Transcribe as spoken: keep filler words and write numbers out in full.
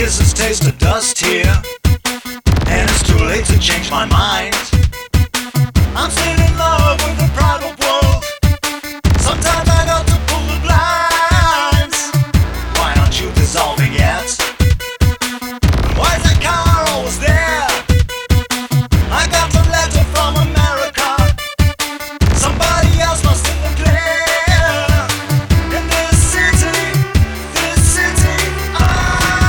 kisses taste of dust here, and it's too late to change my mind. I'm still in love with the pride